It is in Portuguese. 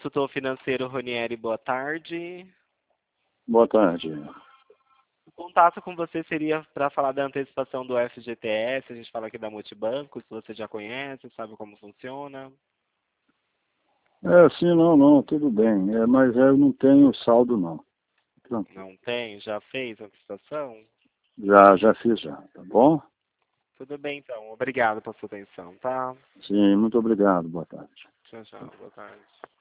consultor financeiro Ronieri, boa tarde. Boa tarde. O contato com você seria para falar da antecipação do FGTS, a gente fala aqui da Multibanco, se você já conhece, sabe como funciona. Sim, não, tudo bem. Mas eu não tenho saldo, não. Tranquilo. Não tem? Já fez a antecipação? Já fiz já, tá bom? Tudo bem, então. Obrigado pela sua atenção, tá? Sim, muito obrigado. Boa tarde. Tchau, tchau. Boa tarde.